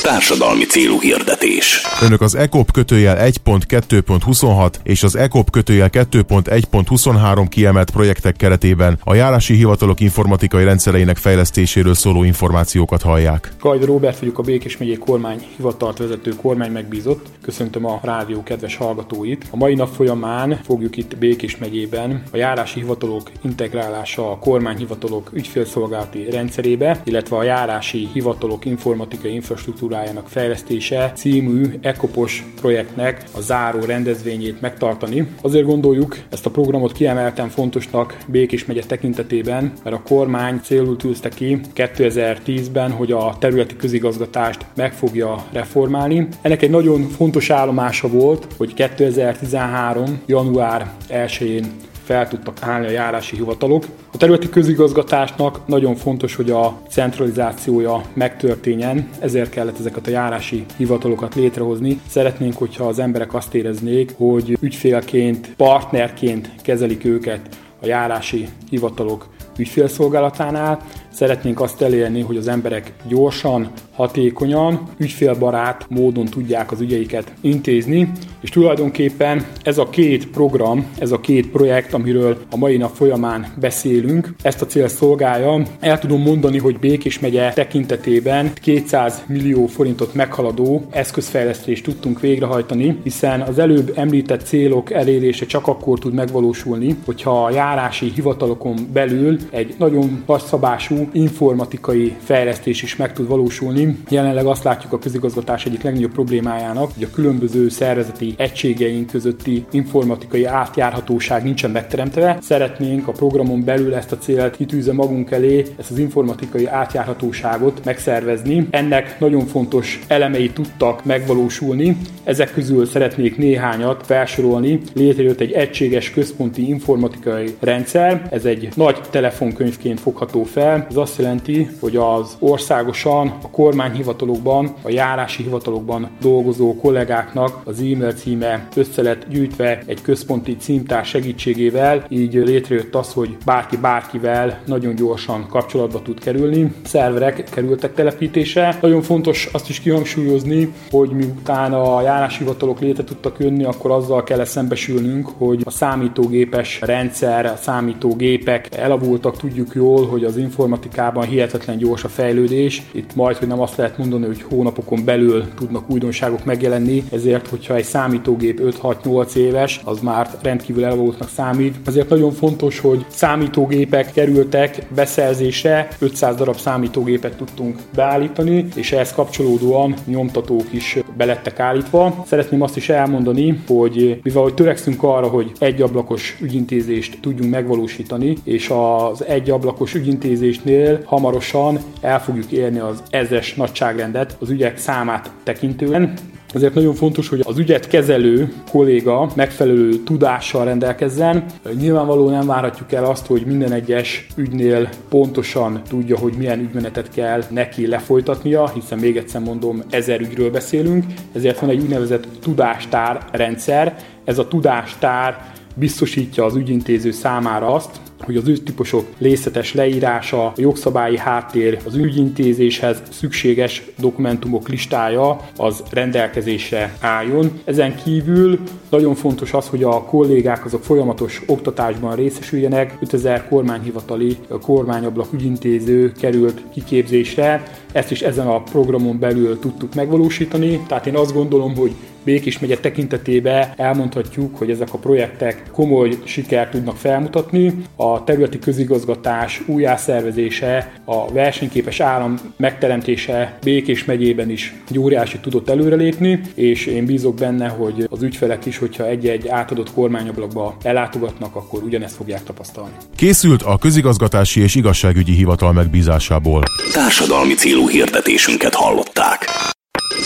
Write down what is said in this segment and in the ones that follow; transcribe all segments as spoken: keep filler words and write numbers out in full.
Társadalmi célú hirdetés. Önök az e kop kötőjel egy pont kettő pont huszonhat és az e kop kötőjel kettő pont egy pont huszonhárom kiemelt projektek keretében a járási hivatalok informatikai rendszereinek fejlesztéséről szóló információkat hallják. Gajda Róbert vagyok, a Békés megyei kormányhivatalt vezető kormány megbízott. Köszöntöm a rádió kedves hallgatóit. A mai nap folyamán fogjuk itt Békés megyében a járási hivatalok integrálása a kormányhivatalok ügyfélszolgálati rendszerébe, illetve a járási hivatalok informatikai infrastruktúrájának fejlesztése című e kopos projektnek a záró rendezvényét megtartani. Azért gondoljuk ezt a programot kiemelten fontosnak Békés megye tekintetében, mert a kormány célul tűzte ki kétezer-tízben, hogy a területi közigazgatást meg fogja reformálni. Ennek egy nagyon fontos állomása volt, hogy kétezer-tizenhárom. január elsején fel tudtak állni a járási hivatalok. A területi közigazgatásnak nagyon fontos, hogy a centralizációja megtörténjen, ezért kellett ezeket a járási hivatalokat létrehozni. Szeretnénk, hogyha az emberek azt éreznék, hogy ügyfélként, partnerként kezelik őket a járási hivatalok ügyfélszolgálatánál. Szeretnénk azt elérni, hogy az emberek gyorsan, hatékonyan, ügyfélbarát módon tudják az ügyeiket intézni, és tulajdonképpen ez a két program, ez a két projekt, amiről a mai nap folyamán beszélünk, ezt a cél szolgálja. El tudom mondani, hogy Békés megye tekintetében kétszáz millió forintot meghaladó eszközfejlesztést tudtunk végrehajtani, hiszen az előbb említett célok elérése csak akkor tud megvalósulni, hogyha a járási hivatalokon belül egy nagyon nagyszabású informatikai fejlesztés is meg tud valósulni. Jelenleg azt látjuk a közigazgatás egyik legnagyobb problémájának, hogy a különböző szervezeti egységeink közötti informatikai átjárhatóság nincsen megteremtve. Szeretnénk a programon belül ezt a célt kitűzve magunk elé, ezt az informatikai átjárhatóságot megszervezni. Ennek nagyon fontos elemei tudtak megvalósulni. Ezek közül szeretnék néhányat felsorolni. Létrejött egy egységes központi informatikai rendszer, ez egy nagy telefonkönyvként fogható fel. Ez azt jelenti, hogy az országosan a kormányhivatalokban, a járási hivatalokban dolgozó kollégáknak az e-mail címe össze lett gyűjtve egy központi címtár segítségével, így létrejött az, hogy bárki bárkivel nagyon gyorsan kapcsolatba tud kerülni. Szerverek kerültek telepítésre. Nagyon fontos azt is kihangsúlyozni, hogy miután a járási hivatalok létre tudtak jönni, akkor azzal kell szembesülnünk, hogy a számítógépes rendszer, a számítógépek elavultak, tudjuk jól, hogy az informatikában hihetetlen gyors a fejlődés. Itt majd, hogy nem azt lehet mondani, hogy hónapokon belül tudnak újdonságok megjelenni, ezért, hogyha egy számítógép öt-hat-nyolc éves, az már rendkívül elavultnak számít. Ezért nagyon fontos, hogy számítógépek kerültek beszerzésre, ötszáz darab számítógépet tudtunk beállítani, és ehhez kapcsolódóan nyomtatók is belettek állítva. Szeretném azt is elmondani, hogy mivel hogy törekszünk arra, hogy egyablakos ügyintézést tudjunk megvalósítani, és az egyablakos ügyintézésnél hamarosan el fogjuk érni az ezres nagyságrendet az ügyek számát tekintően. Ezért nagyon fontos, hogy az ügyet kezelő kolléga megfelelő tudással rendelkezzen. Nyilvánvalóan nem várhatjuk el azt, hogy minden egyes ügynél pontosan tudja, hogy milyen ügymenetet kell neki lefolytatnia, hiszen még egyszer mondom, ezer ügyről beszélünk. Ezért van egy úgynevezett tudástár rendszer. Ez a tudástár biztosítja az ügyintéző számára azt, hogy az ügytípusok részletes leírása, a jogszabályi háttér, az ügyintézéshez szükséges dokumentumok listája az rendelkezésre álljon. Ezen kívül nagyon fontos az, hogy a kollégák azok folyamatos oktatásban részesüljenek. ötezer kormányhivatali kormányablak ügyintéző került kiképzésre, ezt is ezen a programon belül tudtuk megvalósítani. Tehát én azt gondolom, hogy Békés megye tekintetében elmondhatjuk, hogy ezek a projektek komoly sikert tudnak felmutatni. A területi közigazgatás újjászervezése, a versenyképes állam megteremtése Békés megyében is egy óriási tudott előrelépni, és én bízok benne, hogy az ügyfelek is, hogyha egy-egy átadott kormányablakba ellátogatnak, akkor ugyanezt fogják tapasztalni. Készült a Közigazgatási és Igazságügyi Hivatal megbízásából. Társadalmi célú hirdetésünket hallották.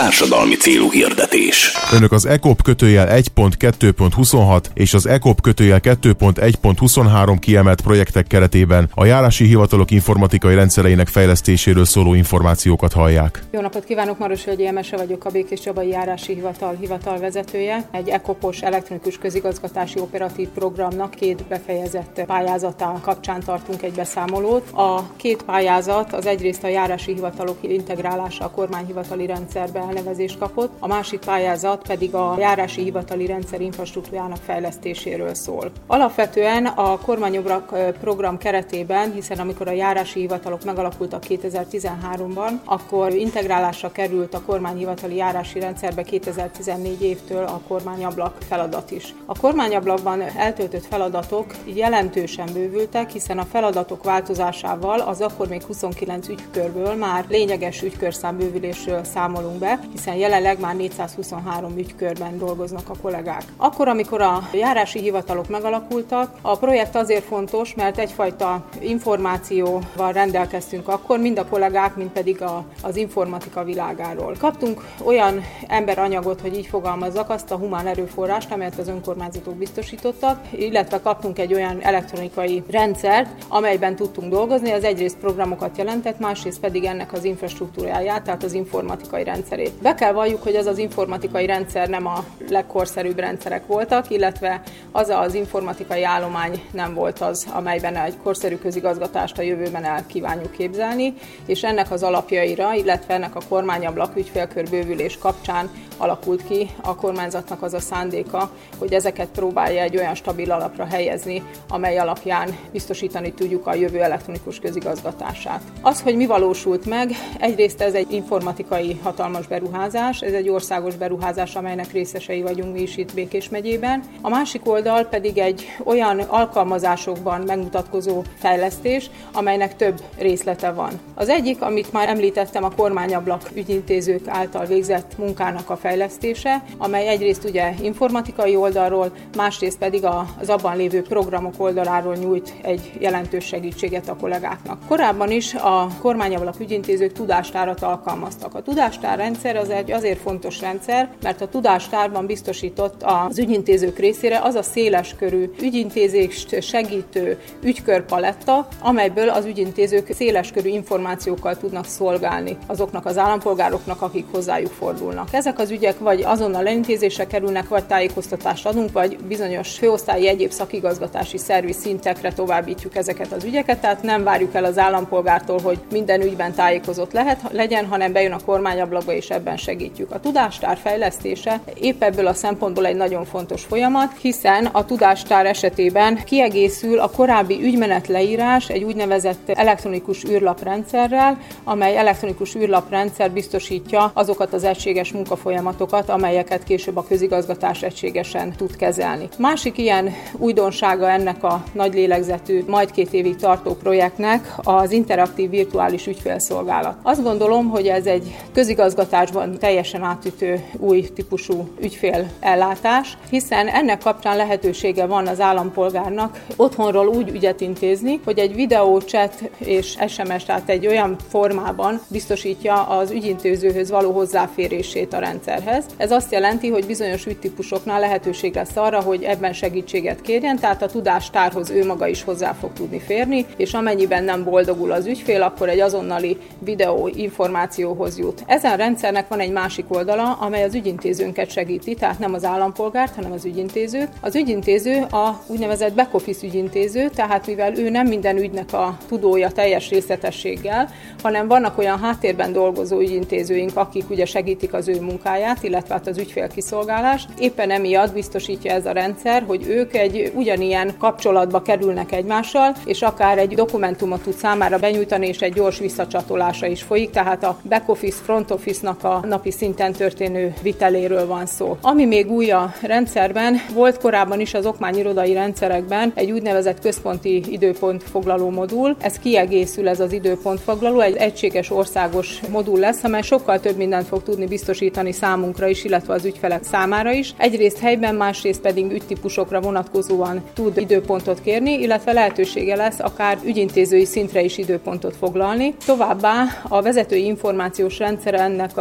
Társadalmi célú hirdetés. Önök az ekop kötőjel egy pont kettő pont huszonhat és az ekop kötőjel kettő pont egy pont huszonhárom kiemelt projektek keretében a járási hivatalok informatikai rendszereinek fejlesztéséről szóló információkat hallják. Jó napot kívánok, Maros Völgyi Emese vagyok, a Békéscsabai Járási Hivatal hivatalvezetője. Egy ekopos elektronikus közigazgatási operatív programnak két befejezett pályázatá kapcsán tartunk egy beszámolót. A két pályázat az egyrészt a járási hivatalok integrálása a kormányhivatali rendszerbe elnevezést kapott, a másik pályázat pedig a járási hivatali rendszer infrastruktúrájának fejlesztéséről szól. Alapvetően a kormányobrak program keretében, hiszen amikor a járási hivatalok megalakultak kétezer-tizenháromban, akkor integrálásra került a kormányhivatali járási rendszerbe kétezer-tizennégy évtől a kormányablak feladat is. A kormányablakban eltöltött feladatok jelentősen bővültek, hiszen a feladatok változásával az akkor még huszonkilenc ügykörből már lényeges ügykörszám bővülésről számolunk be, hiszen jelenleg már négyszázhuszonhárom ügykörben dolgoznak a kollégák. Akkor, amikor a járási hivatalok megalakultak, a projekt azért fontos, mert egyfajta információval rendelkeztünk akkor, mind a kollégák, mind pedig a, az informatika világáról. Kaptunk olyan emberanyagot, hogy így fogalmazzak, azt a humán erőforrást, amelyet az önkormányzatok biztosítottak, illetve kaptunk egy olyan elektronikai rendszert, amelyben tudtunk dolgozni, az egyrészt programokat jelentett, másrészt pedig ennek az infrastruktúráját, tehát az informatikai rendszerét. Be kell valljuk, hogy az az informatikai rendszer nem a legkorszerűbb rendszerek voltak, illetve az az informatikai állomány nem volt az, amelyben egy korszerű közigazgatást a jövőben el kívánjuk képzelni, és ennek az alapjaira, illetve ennek a kormányablak ügyfélkör bővülés kapcsán alakult ki a kormányzatnak az a szándéka, hogy ezeket próbálja egy olyan stabil alapra helyezni, amely alapján biztosítani tudjuk a jövő elektronikus közigazgatását. Az, hogy mi valósult meg, egyrészt ez egy informatikai hatalmas beruházás, ez egy országos beruházás, amelynek részesei vagyunk mi is itt Békés megyében. A másik oldal pedig egy olyan alkalmazásokban megmutatkozó fejlesztés, amelynek több részlete van. Az egyik, amit már említettem, a kormányablak ügyintézők által végzett munkának a fejlesztése, amely egyrészt ugye informatikai oldalról, másrészt pedig az abban lévő programok oldaláról nyújt egy jelentős segítséget a kollégáknak. Korábban is a kormányablak ügyintézők tudástárat alkalmaztak. A tudástár rendszer az egy azért fontos rendszer, mert a tudástárban biztosított az ügyintézők részére az a széleskörű ügyintézést segítő ügykörpaletta, amelyből az ügyintézők széleskörű információkkal tudnak szolgálni azoknak az állampolgároknak, akik hozzájuk fordulnak. Ezek az ügyek vagy azonnal elintézésre kerülnek, vagy tájékoztatást adunk, vagy bizonyos főosztályi egyéb szakigazgatási szervi szintekre továbbítjuk ezeket az ügyeket, tehát nem várjuk el az állampolgártól, hogy minden ügyben tájékozott lehet, legyen, hanem bejön a kormányablakba és ebben segítjük. A tudástár fejlesztése épp ebből a szempontból egy nagyon fontos folyamat, hiszen a tudástár esetében kiegészül a korábbi ügymenetleírás egy úgynevezett elektronikus űrlaprendszerrel, amely elektronikus űrlaprendszer biztosítja azokat az egységes munkafolyamatokat, amelyeket később a közigazgatás egységesen tud kezelni. Másik ilyen újdonsága ennek a nagy lélegzetű, majd két évig tartó projektnek az interaktív virtuális ügyfélszolgálat. Azt gondolom, hogy ez egy közigazgatásban teljesen átütő új típusú ügyfélellátás, hiszen ennek kapcsán lehetősége van az állampolgárnak otthonról úgy ügyet intézni, hogy egy videó, chat és es em es, tehát egy olyan formában biztosítja az ügyintézőhöz való hozzáférését a rendszerhez. Ez azt jelenti, hogy bizonyos ügytípusoknál lehetőség lesz arra, hogy ebben segítséget kérjen, tehát a tudástárhoz ő maga is hozzá fog tudni férni, és amennyiben nem boldogul az ügyfél, akkor egy azonnali videó információhoz jut. Ezen a rendszernek van egy másik oldala, amely az ügyintézőnket segíti, tehát nem az állampolgárt, hanem az ügyintézőt. Az ügyintéző a úgynevezett back-office ügyintéző, tehát mivel ő nem minden ügynek a tudója teljes részletességgel, hanem vannak olyan háttérben dolgozó ügyintézőink, akik ugye segítik az ő munkáját, illetve hát az ügyfélkiszolgálást. Éppen emiatt biztosítja ez a rendszer, hogy ők egy ugyanilyen kapcsolatba kerülnek egymással, és akár egy dokumentumot tud számára benyújtani, és egy gyors visszacsatolása is folyik, tehát a back office, front office-nak a napi szinten történő viteléről van szó. Ami még új a rendszerben, volt korábban is az okmányirodai rendszerekben egy úgynevezett központi időpontfoglaló modul. Ez kiegészül, ez az időpontfoglaló, egy egységes országos modul lesz, amely sokkal több mindent fog tudni biztosítani számunkra is, illetve az ügyfelek számára is. Egyrészt helyben, másrészt pedig ügytípusokra vonatkozóan tud időpontot kérni, illetve lehetősége lesz akár ügyintézői szintre is időpontot foglalni. Továbbá a vezetői információs rendszer ennek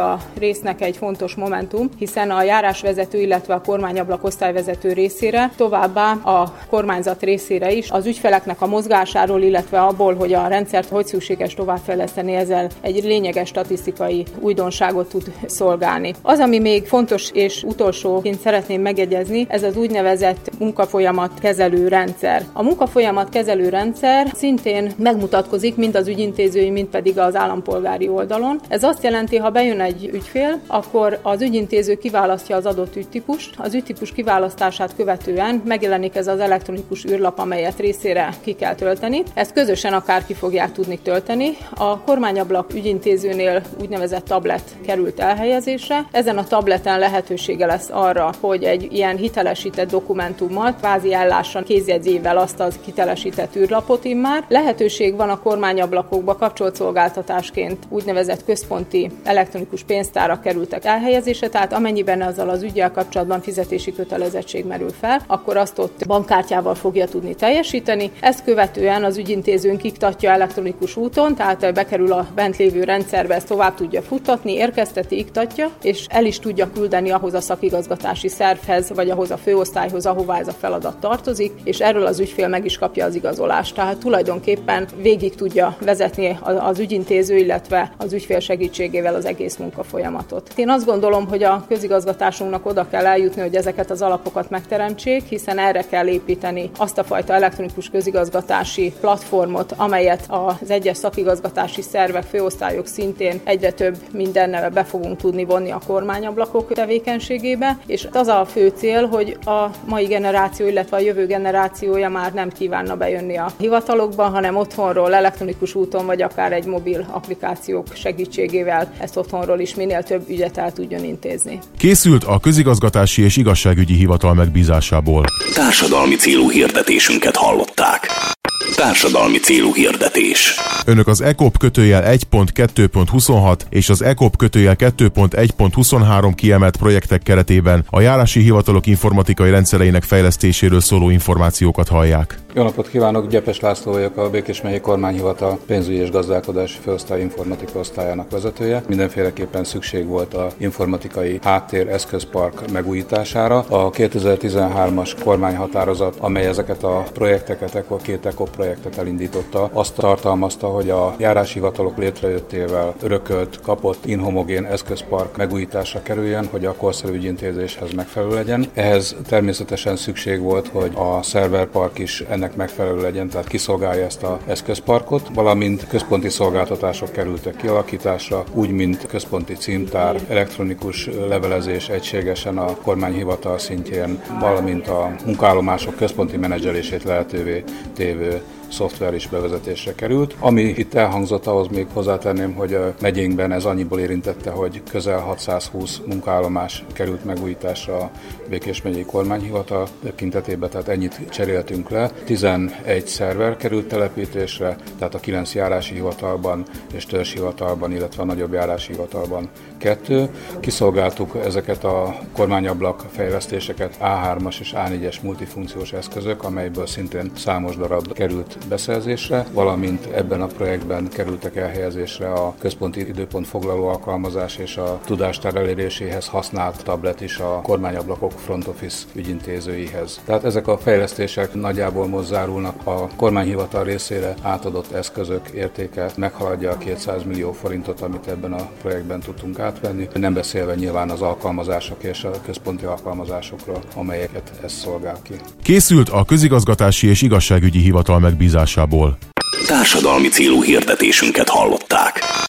a résznek egy fontos momentum, hiszen a járásvezető, illetve a kormányablak osztályvezető részére, továbbá a kormányzat részére is az ügyfeleknek a mozgásáról, illetve abból, hogy a rendszert hogy szükséges továbbfejleszteni, ezzel egy lényeges statisztikai újdonságot tud szolgálni. Az, ami még fontos és utolsóként szeretném megjegyezni, ez az úgynevezett munkafolyamat kezelő rendszer. A munkafolyamat kezelő rendszer szintén megmutatkozik mind az ügyintézői, mind pedig az állampolgári oldalon. Ez azt jelenti, ha bejön egy ügyfél, akkor az ügyintéző kiválasztja az adott ügytípust. Az ügytípus kiválasztását követően megjelenik ez az elektronikus űrlap, amelyet részére ki kell tölteni. Ezt közösen akár ki fogják tudni tölteni. A kormányablak ügyintézőnél úgynevezett tablet került elhelyezésre. Ezen a tableten lehetősége lesz arra, hogy egy ilyen hitelesített dokumentummal, kvázi ellássa kézjegyzével azt az hitelesített űrlapot immár. Lehetőség van a kormányablakokba kapcsolt szolgáltatásként úgynevezett központi elektronikus pénztárak kerültek elhelyezésre, tehát amennyiben azzal az üggyel kapcsolatban fizetési kötelezettség merül fel, akkor azt ott bankkártyával fogja tudni teljesíteni. Ezt követően az ügyintézőnk iktatja elektronikus úton, tehát bekerül a bent lévő rendszerbe, ezt tovább tudja futtatni, érkezteti, iktatja, és el is tudja küldeni ahhoz a szakigazgatási szervhez, vagy ahhoz a főosztályhoz, ahová ez a feladat tartozik, és erről az ügyfél meg is kapja az igazolást. Tehát tulajdonképpen végig tudja vezetni az ügyintéző, illetve az ügyfél segítségével az egész munkafolyamatot. Én azt gondolom, hogy a közigazgatásunknak oda kell eljutni, hogy ezeket az alapokat megteremtsék, hiszen erre kell építeni azt a fajta elektronikus közigazgatási platformot, amelyet az egyes szakigazgatási szervek, főosztályok szintén egyre több mindennel be fogunk tudni vonni a kormányablakok tevékenységébe, és az a fő cél, hogy a mai generáció, illetve a jövő generációja már nem kívánna bejönni a hivatalokba, hanem otthonról, elektronikus úton, vagy akár egy mobil applikációk segítségével ezt otthonról is minél több ügyet el tudjon intézni. Készült a Közigazgatási és Igazságügyi Hivatal megbízásából. Társadalmi célú hirdetésünket hallották. Társadalmi célú hirdetés. Önök az e kop kötőjel egy pont kettő pont huszonhat és az e kop kötőjel kettő pont egy pont huszonhárom kiemelt projektek keretében a járási hivatalok informatikai rendszereinek fejlesztéséről szóló információkat hallják. Jó napot kívánok, Gyepes László vagyok, a Békés megyei kormányhivatal pénzügyi és gazdálkodási főosztály informatika osztályának vezetője. Mindenféleképpen szükség volt a informatikai háttér eszközpark megújítására. A kétezer-tizenhármas kormányhatározat, amely ezeket a projekteket, a két e kop projektet elindította, azt tartalmazta, hogy a járási hivatalok létrejöttével örökölt, kapott inhomogén eszközpark megújításra kerüljön, hogy a korszerű ügyintézéshez megfelelő legyen. Ehhez természetesen szükség volt, hogy a szerverpark is ennek megfelelő legyen, tehát kiszolgálja ezt az eszközparkot, valamint központi szolgáltatások kerültek kialakításra, úgy, mint központi címtár, elektronikus levelezés egységesen a kormányhivatal szintjén, valamint a munkaállomások központi menedzselését lehetővé tévő szoftver is bevezetésre került. Ami itt elhangzott, ahhoz még hozzátenném, hogy a megyénkben ez annyiból érintette, hogy közel hatszázhúsz munkaállomás került megújításra a Békés megyei kormányhivatal tekintetében, tehát ennyit cseréltünk le. tizenegy szerver került telepítésre, tehát a kilenc járási hivatalban és törzshivatalban, illetve a nagyobb járási hivatalban kettő. Kiszolgáltuk ezeket a kormányablak fejlesztéseket á hármas és á négyes multifunkciós eszközök, amelyből szintén számos darab került beszerzésre, valamint ebben a projektben kerültek elhelyezésre a központi időpontfoglaló alkalmazás és a tudástár eléréséhez használt tablet is a kormányablakok front office ügyintézőihez. Tehát ezek a fejlesztések nagyjából most zárulnak, a kormányhivatal részére átadott eszközök értéke meghaladja a kétszáz millió forintot, amit ebben a projektben tudtunk átvenni, nem beszélve nyilván az alkalmazások és a központi alkalmazásokról, amelyeket ez szolgál ki. Készült a Közigazgatási és Igazságügyi Hivatal megbízásából. Társadalmi célú hirdetésünket hallották.